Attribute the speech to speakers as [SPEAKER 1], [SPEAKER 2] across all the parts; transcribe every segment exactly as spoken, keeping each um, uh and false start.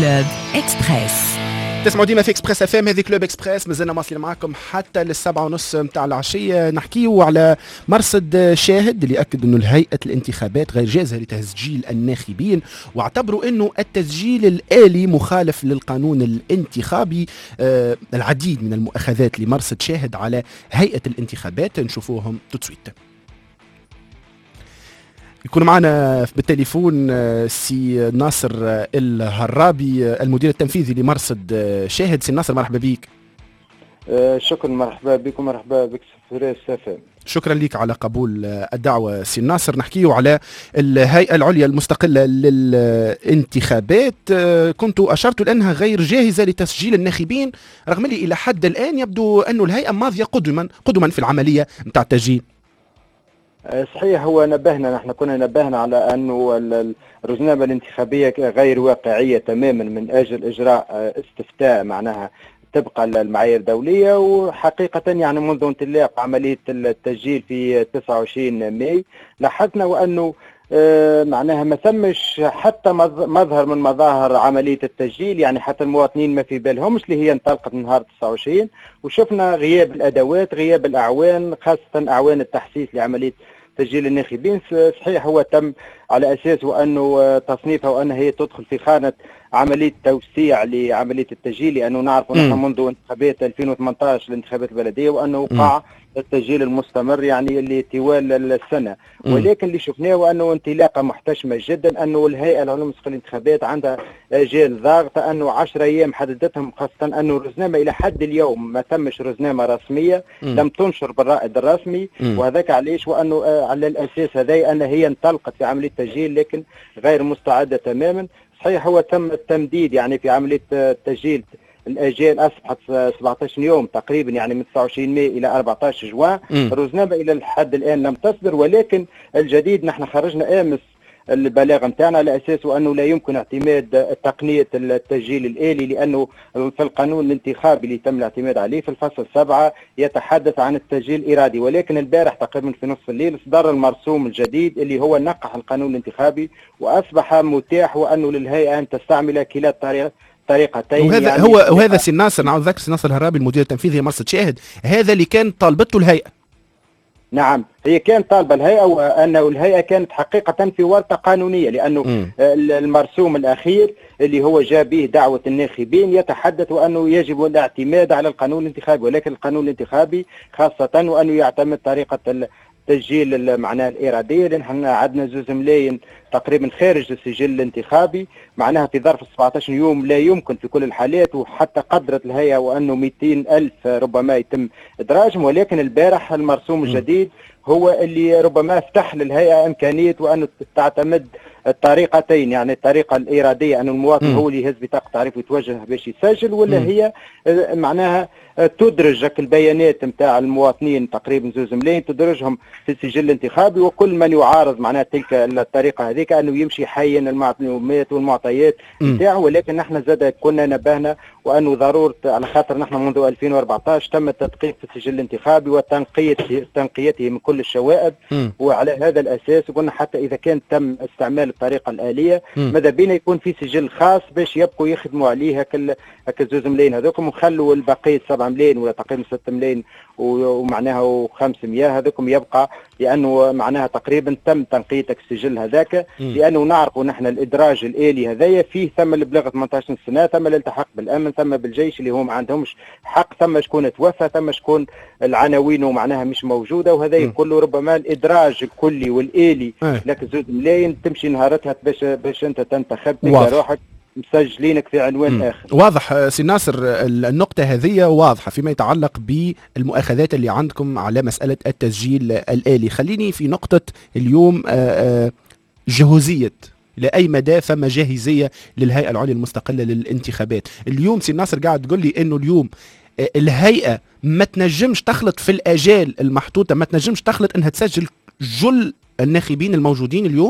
[SPEAKER 1] كلوب إكسبريس.
[SPEAKER 2] تسمعوا ديما في اكسبريس اف ام، هذه كلوب اكسبريس، مازلنا مواصلين معاكم حتى للسبعة ونص متاع العشيه. نحكيو على مرصد شاهد اللي اكد انه الهيئه الانتخابات غير جاهزه لتسجيل الناخبين، واعتبروا انه التسجيل الالي مخالف للقانون الانتخابي. آه العديد من المؤاخذات لمرصد شاهد على هيئه الانتخابات نشوفوهم توتسويت. يكون معنا بالتليفون سي ناصر الهرابي المدير التنفيذي لمرصد شاهد. سي ناصر مرحبا بك.
[SPEAKER 3] أه شكرا، مرحبا بكم، مرحبا بك سفريس سفام.
[SPEAKER 2] شكرا لك على قبول الدعوة سي ناصر. نحكيه على الهيئة العليا المستقلة للانتخابات. كنتوا أشرتوا لأنها غير جاهزة لتسجيل الناخبين، رغم اللي إلى حد الآن يبدو أنه الهيئة ماضية قدما قدما في العملية متاع التسجيل.
[SPEAKER 3] صحيح، هو نبهنا، نحن كنا نبهنا على أنه الرزنامة الانتخابية غير واقعية تماما من أجل إجراء استفتاء معناها تبقى المعايير الدولية. وحقيقة يعني منذ انطلاق عملية التسجيل في تسعة وعشرين ماي لاحظنا وأنه معناها ما ثمش حتى مظهر من مظاهر عملية التسجيل، يعني حتى المواطنين ما في بالهمش اللي هي انطلقت من نهار تسعة وعشرين، وشفنا غياب الأدوات، غياب الأعوان، خاصة أعوان التحسيس لعملية تسجيل الناخبين. صحيح هو تم على أساس وأنه تصنيفها وأنها هي تدخل في خانة عملية توسيع لعملية التسجيل، لأنه نعرف نحن منذ انتخابات ألفين وثمانية عشر الانتخابات البلدية وأنه وقع التسجيل المستمر يعني اللي طوال السنة. ولكن اللي شفناه وأنه انطلاقة محتشمة جدا، أنه الهيئة العليا المستقلة للانتخابات عندها آجال ضاغطة، أنه عشرة أيام حددتهم، خاصة أنه الرزنامة إلى حد اليوم ما تمش رزنامة رسمية، م. لم تنشر بالرائد الرسمي، م. وهذاك علاش وأنه على الأساس هذا أن هي انطلقت في عملية التسجيل لكن غير مستعدة تماما. صحيح هو تم التمديد يعني في عملية التسجيل، الأجال أصبحت سبعة عشر يوم تقريبا، يعني من تسعة وعشرين ماي إلى أربعة عشر جوان. الرزنامة إلى الحد الآن لم تصدر، ولكن الجديد نحن خرجنا أمس البلاغ نتاعنا على أساس أنه لا يمكن اعتماد تقنية التسجيل الآلي، لأنه في القانون الانتخابي اللي تم الاعتماد عليه في الفصل سبعة يتحدث عن التسجيل الإرادي. ولكن البارح تقريبا في نصف الليل صدر المرسوم الجديد اللي هو نقح القانون الانتخابي وأصبح متاح وأنه للهيئة أن تستعمل كلا الطريقة طريقتين.
[SPEAKER 2] وهذا يعني هو وهذا سي ناصر، نعود ذاك سي ناصر الهرابي المدير التنفيذي لمرصد شاهد، هذا اللي كان طالبته الهيئة.
[SPEAKER 3] نعم، هي كانت طالبة الهيئة، وأنه الهيئة كانت حقيقة في ورطة قانونية، لأنه م. المرسوم الأخير اللي هو جاء به دعوة الناخبين يتحدث أنه يجب الاعتماد على القانون الانتخابي، ولكن القانون الانتخابي خاصة وأنه يعتمد طريقة تسجيل معناها الإرادية، لأن احنا عندنا زوز ملايين تقريبا خارج السجل الانتخابي، معناها في ظرف سبعة عشر يوم لا يمكن في كل الحالات، وحتى قدرت الهيئة وأنه مئتين ألف ربما يتم إدراجهم. ولكن البارح المرسوم الجديد هو اللي ربما فتح للهيئة إمكانية وأنه تعتمد الطريقتين، يعني الطريقة الإرادية أن المواطن م. هو اللي يهز بطاقة تعريف ويتوجه باش يسجل، ولا م. هي معناها تدرج البيانات نتاع المواطنين تقريبا زوز ملايين تدرجهم في السجل الانتخابي، وكل من يعارض معناها تلك الطريقة هذيك أنه يمشي حيا المعلومات والمعطيات نتاعه. ولكن نحن زاد كنا نبهنا وأنه ضرورة، على خاطر نحن منذ ألفين وأربعة عشر تم التدقيق في السجل الانتخابي وتنقية تنقيته من كل الشوائب، م. وعلى هذا الأساس قلنا حتى إذا كان تم استعمال الطريقة الآلية ماذا بينا يكون في سجل خاص باش يبقوا يخدموا عليه هكا هكا زوز ملايين هذوكم، وخلوا البقية سبعة ملايين ولا تقريبا ستة ملايين ومعناها وخمسمية هذوكم يبقى، لأنه معناها تقريبا تم تنقية السجل هذاك. لأنه نعرف نحن الإدراج الآلي هذايا فيه ثم اللي بلغ ثمانية عشر سنة، ثم الالتحاق بالأمن، ثم بالجيش اللي هم ما عندهمش حق، ثم شكون توفى، ثم شكون العناوين ومعناها مش موجودة، وهذا كله ربما الإدراج الكلي والآلي لك زوز ملايين تمشي نهارتها باش باش أنت تنتخب روحك مسجلينك في عنوان مم. آخر.
[SPEAKER 2] واضح سي ناصر، النقطة هذه واضحة فيما يتعلق بالمؤاخذات اللي عندكم على مسألة التسجيل الآلي. خليني في نقطة اليوم جهوزية، لأي مدى ثم جاهزية للهيئة العليا المستقلة للانتخابات. اليوم سي ناصر قاعد تقول لي إنه اليوم الهيئة ما تنجمش تخلط في الأجال المحطوطة، ما تنجمش تخلط إنها تسجل جل الناخبين الموجودين اليوم.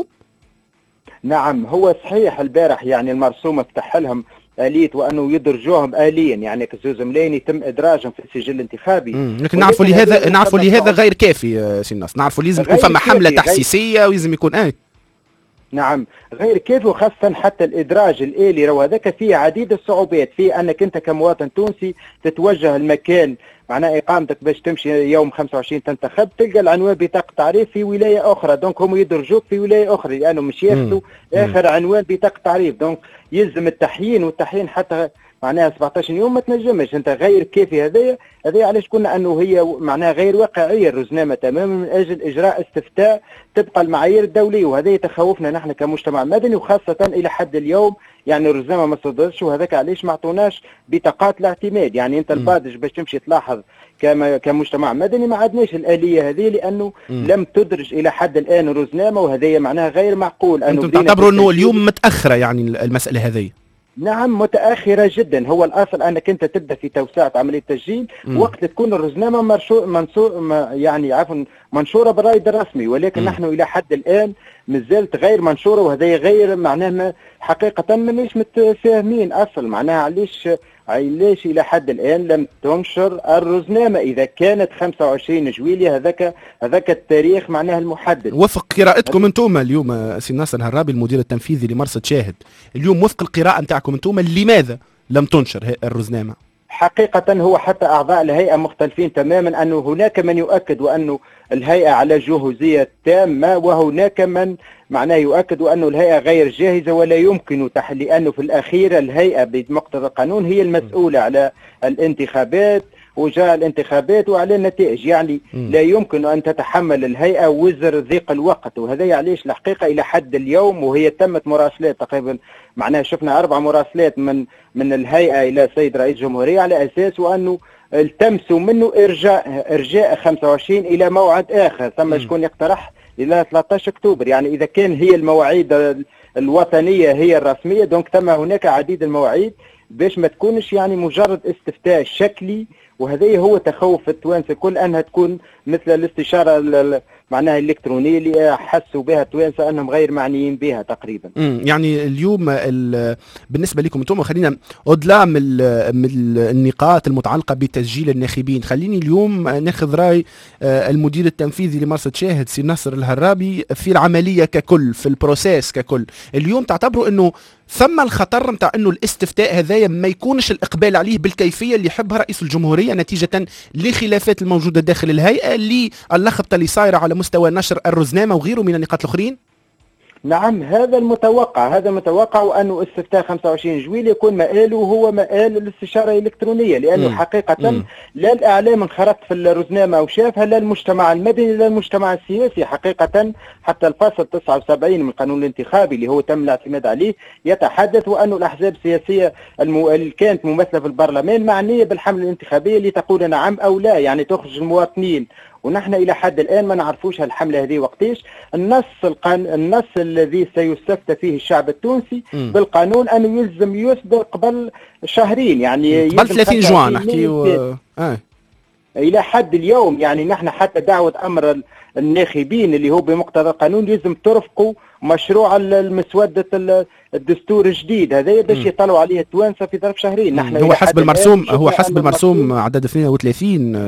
[SPEAKER 3] نعم هو صحيح، البارح يعني المرسوم افتح لهم آلية وأنه يدرجوهم آليا، يعني كزوز ملايين يتم إدراجهم في السجل الانتخابي.
[SPEAKER 2] لكن نعرفوا لهذا نعرفوا لهذا غير كافي سي ناصر، نعرفوا لازم يكون فما حملة تحسيسية ولازم يكون آه
[SPEAKER 3] نعم غير كيف، وخاصة حتى الإدراج الآلي راه هذاك فيه عديد الصعوبات، فيه أنك أنت كمواطن تونسي تتوجه المكان معناها إقامتك باش تمشي يوم خمسة وعشرين تنتخب، تلقى العنوان بطاقة تعريف في ولاية أخرى، دونك هم يدرجوك في ولاية أخرى لأنه مش ياخذوا آخر عنوان بطاقة تعريف، دونك يلزم التحيين، والتحيين حتى معناها سبعطاش يوم ما تنجمش انت غير كيفي. هذايا هذايا علاش قلنا انه هي معناها غير واقعيه الرزنامه تماما من اجل اجراء استفتاء تبقى المعايير الدوليه، وهذا يتخوفنا نحن كمجتمع مدني، وخاصه الى حد اليوم يعني الرزنامه ما صدرتش، وهذاك علاش ما عطوناش بطاقات الاعتماد. يعني انت البادج باش تمشي تلاحظ كما كمجتمع مدني ما عدناش الاليه هذه، لانه مم. لم تدرج الى حد الان الرزنامه، وهذا معناها غير معقول.
[SPEAKER 2] انتم تعتبروا انه اليوم متاخره يعني المساله هذه؟
[SPEAKER 3] نعم متأخرة جدا. هو الأصل أنك أنت تبدأ في توسعة عملية التسجيل م. وقت تكون الرزنامة منشور منصور يعني عفوا منشورة بالرائد الرسمي، ولكن م. نحن إلى حد الآن مازالت غير منشورة، وهذا غير معناها حقيقة مانيش متفاهمين أصل معناها علاش علاش إلى حد الآن لم تنشر الرزنامة إذا كانت خمسة وعشرين جويلية، هذاك هذاك التاريخ معناها المحدد.
[SPEAKER 2] وفق قراءتكم انتم اليوم سي ناصر الهرابي المدير التنفيذي لمرصد شاهد، اليوم وفق القراءة نتاعكم انتم لماذا لم تنشر الرزنامة؟
[SPEAKER 3] حقيقة هو حتى أعضاء الهيئة مختلفين تماما، أنه هناك من يؤكد وأنه الهيئة على جهوزية تامة، وهناك من معناه يؤكد أنه الهيئة غير جاهزة ولا يمكن تحل، لأنه في الأخير الهيئة بمقتضى القانون هي المسؤولة على الانتخابات وجاء الانتخابات وعلى النتائج، يعني م. لا يمكن أن تتحمل الهيئة وزر ضيق الوقت. وهذا علاش الحقيقة إلى حد اليوم وهي تمت مراسلات تقريبا معناها شفنا أربع مراسلات من من الهيئة إلى السيد رئيس الجمهورية على أساس وأنه التمسوا منه إرجاء إرجاء خمسة وعشرين إلى موعد آخر، ثم شكون يقترح إلى ثلاثة عشر أكتوبر. يعني إذا كان هي المواعيد الوطنية هي الرسمية، دونك ثم هناك عديد المواعيد باش ما تكونش يعني مجرد استفتاء شكلي. وهذا هو تخوف التوانسه الكل، انها تكون مثل الاستشاره معناها الالكترونيه اللي حسوا بها التوانسه انهم غير معنيين بها تقريبا.
[SPEAKER 2] امم يعني اليوم بالنسبه لكم انتم خلينا ادلا من النقاط المتعلقه بتسجيل الناخبين، خليني اليوم ناخذ راي المدير التنفيذي لمرصد شاهد سي ناصر الهرابي في العمليه ككل، في البروسيس ككل. اليوم تعتبروا انه ثم الخطر نتاع انه الاستفتاء هذايا ما يكونش الاقبال عليه بالكيفيه اللي يحبها رئيس الجمهوريه نتيجه لخلافات الموجوده داخل الهيئه، للخبطه اللي صايره على مستوى نشر الرزنامه وغيره من النقاط الاخرين؟
[SPEAKER 3] نعم هذا المتوقع، هذا متوقع، وأنه استفتاء خمسة وعشرين جويلية يكون مآله هو مآل الاستشارة الإلكترونية، لأنه م. حقيقة م. لا الإعلام انخرط في الرزنامة وشافها، لا المجتمع المدني لا المجتمع السياسي. حقيقة حتى الفصل تسعة وسبعين من القانون الانتخابي اللي هو تم الاعتماد عليه يتحدث وأنه الأحزاب السياسية المو... اللي كانت ممثلة في البرلمان معنية بالحملة الانتخابية اللي تقول نعم أو لا، يعني تخرج المواطنين. ونحن إلى حد الآن ما نعرفوش هالحملة هذه وقتيش. النص القان... النص الذي سيستفتى فيه الشعب التونسي م. بالقانون أنه يلزم يصدر قبل شهرين، يعني
[SPEAKER 2] قبل ثلاثين جوان نحكي و... آه.
[SPEAKER 3] إلى حد اليوم يعني نحن حتى دعوة أمر الناخبين اللي هو بمقتضى القانون لازم ترفقوا مشروع المسودة الدستور الجديد هذا باش يطلعوا عليه التوانسه في ظرف شهرين.
[SPEAKER 2] نحن هو حسب المرسوم هو حسب المرسوم عدد اثنين وثلاثين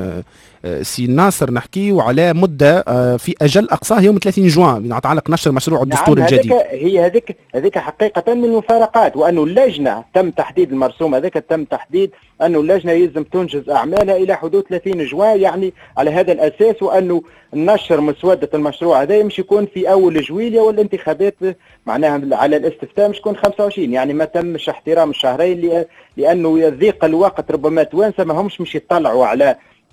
[SPEAKER 2] سي ناصر نحكي وعلى مده في اجل اقصاه يوم ثلاثين جوان يتعلق نشر مشروع الدستور
[SPEAKER 3] نعم
[SPEAKER 2] الجديد.
[SPEAKER 3] هي هذيك هذيك حقيقه من المفارقات، وانه اللجنه تم تحديد المرسوم هذاك تم تحديد انه اللجنه يلزم تنجز اعمالها الى حدود ثلاثين جوان، يعني على هذا الاساس، وانه نشر مسوده المشروع هذا مش يكون في اول جويلية والانتخابات معناها على الاستفتاء مش يكون خمسة وعشرين، يعني ما تمش احترام الشهرين لانه يضيق الوقت. ربما توانسه ما همش مش يطلعوا على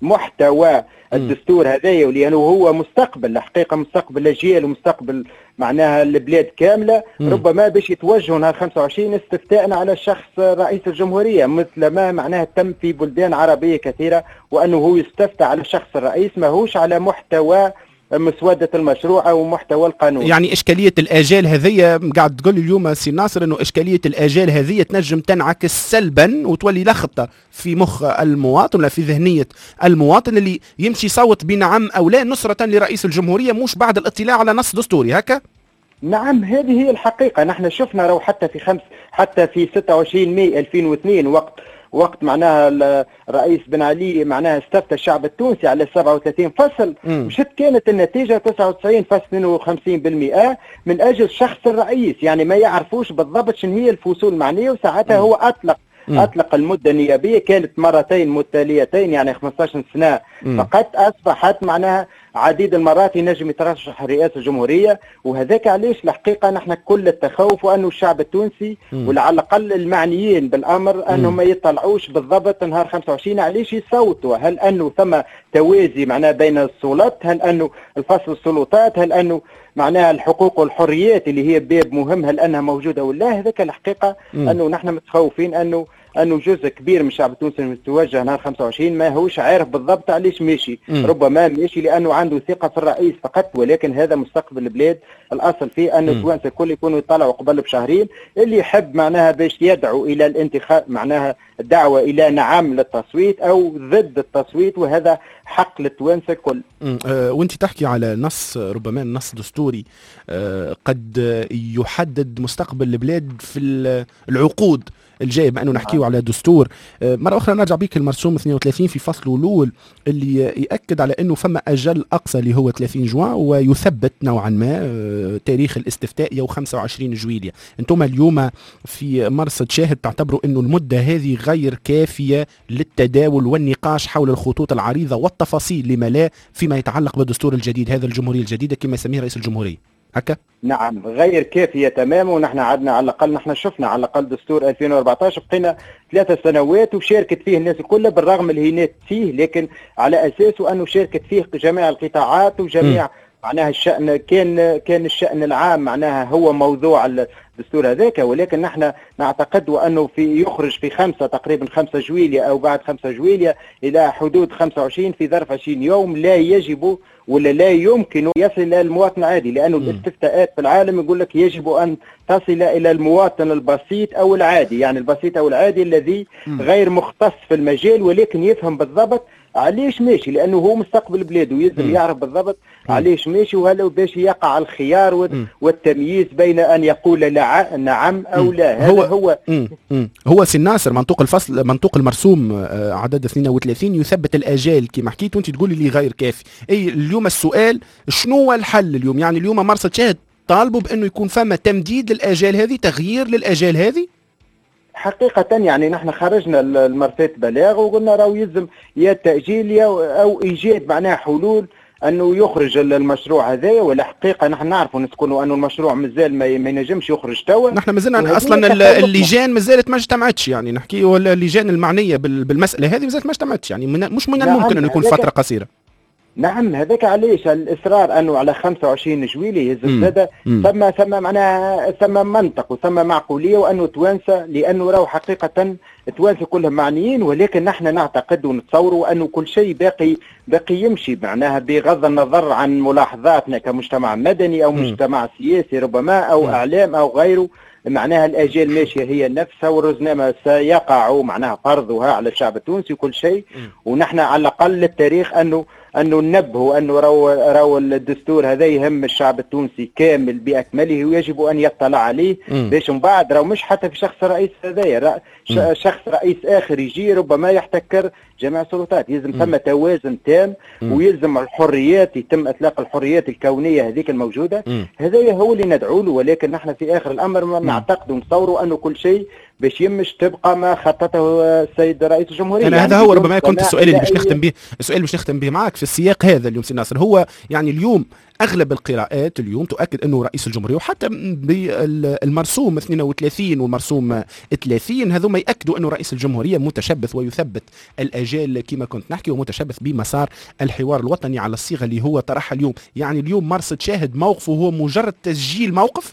[SPEAKER 3] محتوى الدستور هذايا، ولانه هو مستقبل الحقيقه مستقبل الاجيال ومستقبل معناها البلاد كامله. م. ربما باش يتوجهوا نهار خمسة وعشرين استفتاء على شخص رئيس الجمهوريه مثل ما معناها تم في بلدان عربيه كثيره، وانه هو يستفتى على شخص الرئيس ماهوش على محتوى مسودة المشروع أو محتوى القانون.
[SPEAKER 2] يعني إشكالية الآجال هذية قاعد تقول اليوم سي ناصر إنه إشكالية الآجال هذية تنجم تنعكس سلبا وتولي لخبطة في مخ المواطن ولا في ذهنية المواطن اللي يمشي يصوت بنعم أو لا نصرة لرئيس الجمهورية مش بعد الاطلاع على نص دستوري هكا؟
[SPEAKER 3] نعم هذه هي الحقيقة. نحن شفنا رو حتى في خمس حتى في ستة وعشرين ماي ألفين واثنين وقت وقت معناها الرئيس بن علي معناها استفتى الشعب التونسي على سبعة وثلاثين فصل، مشت كانت النتيجة تسعة وتسعين فاصلة اثنين وخمسين بالمئة من أجل شخص الرئيس، يعني ما يعرفوش بالضبط شنو هي الفصول المعنية. وساعتها هو أطلق مم. أطلق المدة النيابية كانت مرتين متتاليتين يعني خمسة عشر سنة مم. فقط، أصبحت معناها عديد المرات ينجم يترشح رئاسة الجمهورية. وهذاك علاش الحقيقة نحن كل التخوف وأنه الشعب التونسي وعلى الأقل المعنيين بالأمر أنهم ما يطلعوش بالضبط نهار خمسة وعشرين علاش يصوتوا. هل أنه ثم توازي معناها بين السلطات؟ هل أنه الفصل السلطات؟ هل أنه معناها الحقوق والحريات اللي هي باب مهم هل أنها موجودة ولا؟ هذاك الحقيقة مم. أنه نحن متخوفين أنه انه جزء كبير من الشعب التونسي المتوجه نهار خمسة وعشرين ما هوش عارف بالضبط علاش ماشي، م. ربما ماشي لانه عنده ثقه في الرئيس فقط، ولكن هذا مستقبل البلاد. الاصل فيه انه التوانسه الكل يكونوا يطلعوا قبل بشهرين، اللي يحب معناها باش يدعو الى الانتخاب معناها الدعوه الى نعم للتصويت او ضد التصويت، وهذا حق للتوانسه الكل.
[SPEAKER 2] أه وانت تحكي على نص ربما نص دستوري أه قد يحدد مستقبل البلاد في العقود الجاي، بما انه نحكيو على دستور. مره اخرى نرجع بيك المرسوم اثنين وثلاثين في فصله الاول اللي ياكد على انه فما اجل اقصى اللي هو ثلاثين جوان، ويثبت نوعا ما تاريخ الاستفتاء يوم خمسة وعشرين جويلية. انتم اليوم في مرصد شاهد تعتبروا انه المده هذه غير كافيه للتداول والنقاش حول الخطوط العريضه والتفاصيل لما لا فيما يتعلق بالدستور الجديد هذا الجمهوريه الجديده كما يسميه رئيس الجمهوريه، هكا؟
[SPEAKER 3] نعم غير كافية تماما. ونحن عدنا على الأقل نحن شفنا على الأقل دستور ألفين وأربعة عشر بقينا ثلاثة سنوات وشاركت فيه الناس كلها بالرغم الهينات فيه، لكن على أساسه أنه شاركت فيه جميع القطاعات وجميع م. معناها الشأن كان كان الشأن العام معناها هو موضوع الدستور هذاك. ولكن نحن نعتقد وأنه في يخرج في خمسة تقريبا خمسة جويلية أو بعد خمسة جويلية إلى حدود خمسة وعشرين في ظرف عشرين يوم لا يجب ولا لا يمكن يصل إلى المواطن العادي، لأنه الاستفتاءات في العالم يقول لك يجب أن تصل إلى المواطن البسيط أو العادي، يعني البسيط أو العادي الذي غير مختص في المجال ولكن يفهم بالضبط علاش ماشي، لانه هو مستقبل بلاده ويلزم يعرف بالضبط علاش ماشي، وهلا باش يقع الخيار والتمييز بين ان يقول لا نعم او لا. هذا
[SPEAKER 2] هو
[SPEAKER 3] هو
[SPEAKER 2] مم. مم. هو سي ناصر منطوق الفصل منطوق المرسوم عدد اثنين وثلاثين يثبت الاجال كما حكيت وانت تقولي لي غير كافي. اي اليوم السؤال شنو هو الحل اليوم؟ يعني اليوم مرصد شاهد طالبوا بانه يكون فما تمديد للاجال هذه، تغيير للاجال هذه.
[SPEAKER 3] حقيقة يعني نحن خرجنا المرسات بلاغ وقلنا راهو يلزم يا التأجيل أو إيجاد معناها حلول أنه يخرج المشروع هذايا. ولا حقيقة نحن نعرفوا نسكنوا أنه المشروع مازال ما ينجمش يخرج توا.
[SPEAKER 2] نحن مازلنا أصلا اللجان مازالت ما اجتمعتش، يعني نحكي ولا اللجان المعنية بالمسألة هذه مازالت ما اجتمعتش، يعني مش من الممكن أن يكون فترة قصيرة.
[SPEAKER 3] نعم هذاك علاش الاصرار انه على خمسة وعشرين جويلية يهز زاد ثم ثم معناها ثم منطق وثم معقوليه وانه توانسه، لانه راهو حقيقه توانسه كلهم معنيين. ولكن نحن نعتقد ونتصوروا انه كل شيء باقي باقي يمشي معناها بغض النظر عن ملاحظاتنا كمجتمع مدني او مم. مجتمع سياسي ربما او مم. اعلام او غيره. معناها الاجال ماشيه هي نفسها والرزنامه سيقع معناها فرضها على الشعب التونسي وكل شيء. ونحن على الاقل التاريخ انه انه ننبهوا انه راهو راهو الدستور هذا يهم الشعب التونسي كامل باكمله ويجب ان يطلع عليه باش من بعد راهو مش حتى في شخص الرئيس هذايا شخص رئيس اخر يجي ربما يحتكر جميع السلطات. يلزم ثم توازن تام ويلزم الحريات يتم اطلاق الحريات الكونيه هذيك الموجوده. هذايا هو اللي ندعو له. ولكن نحن في اخر الامر نعتقد ونتصوروا انه كل شيء باش يمش تبقى ما خطته السيد رئيس الجمهوريه.
[SPEAKER 2] أنا يعني هذا هو ربما كنت السؤال اللي باش نختم به السؤال باش نختم به معك في السياق هذا اليوم سي ناصر. هو يعني اليوم اغلب القراءات اليوم تؤكد انه رئيس الجمهوريه وحتى بالمرسوم اثنين وثلاثين والمرسوم ثلاثين هذوما ياكدوا انه رئيس الجمهوريه متشبث ويثبت الاجال كما كنت نحكي ومتشبث بمسار الحوار الوطني على الصيغه اللي هو طرحها اليوم. يعني اليوم مرصد شاهد موقفه هو مجرد تسجيل موقف؟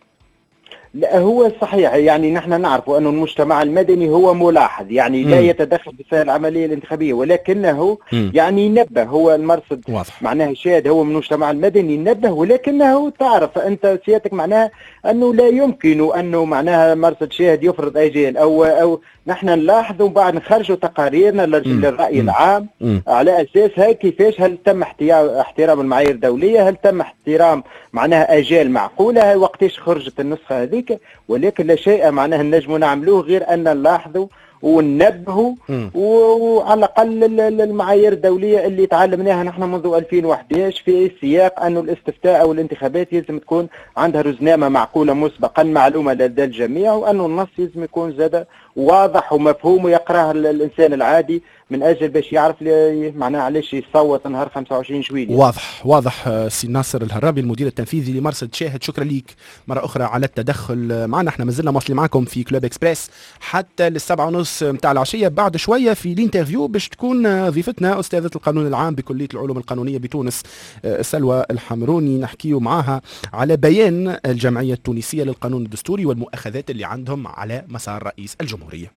[SPEAKER 3] لا هو صحيح، يعني نحن نعرف أن المجتمع المدني هو ملاحظ، يعني م. لا يتدخل في العملية الانتخابية ولكنه م. يعني ينبه. هو المرصد واضح. معناه شاهد هو من المجتمع المدني ينبه، ولكنه تعرف أنت سيادتك معناها أنه لا يمكن أنه معناها مرصد شاهد يفرض أجيال أو أو نحن نلاحظ وبعد نخرجوا تقاريرنا للرأي م. العام م. على أساس هاي كيفاش هل تم احترام المعايير الدولية، هل تم احترام معناها أجال معقولة، وقتاش خرجت النسخة هذه. ولكن لا شيء معناه النجم نعملوه غير أن نلاحظوا وننبهوا، وعلى الاقل المعايير الدوليه اللي تعلمناها نحن منذ ألفين وأحد عشر في سياق انه الاستفتاء او الانتخابات لازم تكون عندها رزنامه معقوله مسبقا معلومه لدى الجميع، وانه النص لازم يكون زاد واضح ومفهوم ويقراه الانسان العادي من اجل باش يعرف معناها علاش يصوت نهار خمسة وعشرين جويلية.
[SPEAKER 2] واضح واضح. سي ناصر الهرابي المدير التنفيذي لمرصد شاهد، شكرا ليك مرة أخرى على التدخل معنا. احنا مازلنا مواصلين معكم في كلوب اكسبريس حتى للسبعة ونص متاع العشية. بعد شوية في الانترفيو باش تكون ضيفتنا أستاذة القانون العام بكلية العلوم القانونية بتونس سلوى الحمروني، نحكيو معاها على بيان الجمعية التونسية للقانون الدستوري والمؤاخذات اللي عندهم على مسار رئيس الجمهورية.